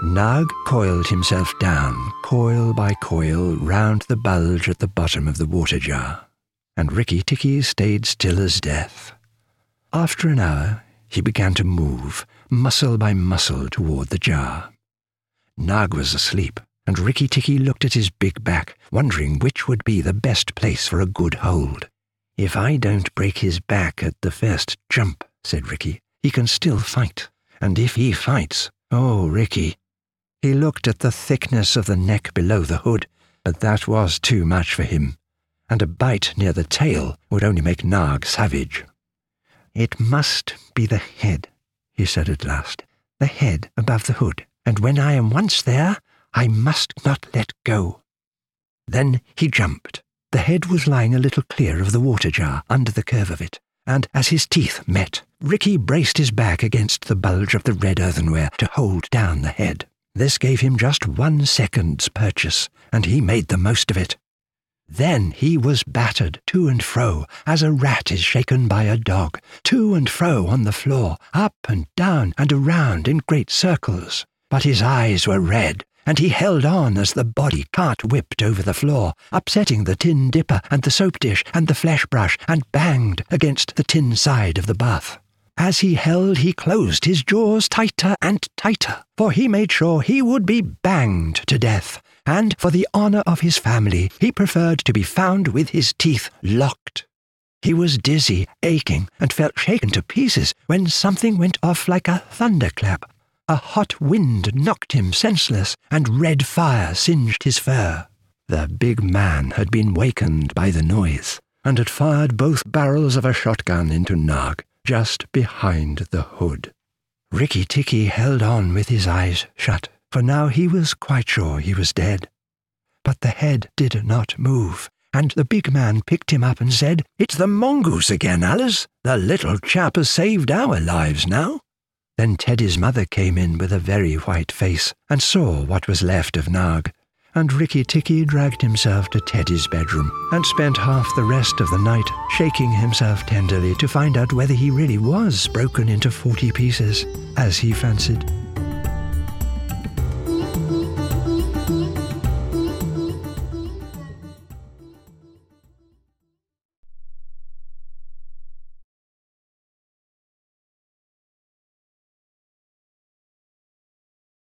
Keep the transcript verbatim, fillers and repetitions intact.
Nag coiled himself down, coil by coil, round the bulge at the bottom of the water jar, and Rikki Tikki stayed still as death. After an hour, he began to move, muscle by muscle, toward the jar. Nag was asleep, and Rikki Tikki looked at his big back, wondering which would be the best place for a good hold. "If I don't break his back at the first jump," said Rikki, "he can still fight. And if he fights, oh, Rikki." He looked at the thickness of the neck below the hood, but that was too much for him, and a bite near the tail would only make Nag savage. "It must be the head," he said at last, "the head above the hood, and when I am once there, I must not let go." Then he jumped. The head was lying a little clear of the water jar, under the curve of it, and as his teeth met, Rikki braced his back against the bulge of the red earthenware to hold down the head. This gave him just one second's purchase, and he made the most of it. Then he was battered to and fro, as a rat is shaken by a dog, to and fro on the floor, up and down and around in great circles. But his eyes were red, and he held on as the body cart-whipped over the floor, upsetting the tin dipper and the soap dish and the flesh brush, and banged against the tin side of the bath. As he held, he closed his jaws tighter and tighter, for he made sure he would be banged to death, and for the honour of his family, he preferred to be found with his teeth locked. He was dizzy, aching, and felt shaken to pieces when something went off like a thunderclap. A hot wind knocked him senseless, and red fire singed his fur. The big man had been wakened by the noise, and had fired both barrels of a shotgun into Nag, just behind the hood. Rikki Tikki held on with his eyes shut, for now he was quite sure he was dead. But the head did not move, and the big man picked him up and said, "It's the mongoose again, Alice. The little chap has saved our lives now." Then Teddy's mother came in with a very white face and saw what was left of Nag, and Rikki Tikki dragged himself to Teddy's bedroom and spent half the rest of the night shaking himself tenderly to find out whether he really was broken into forty pieces, as he fancied.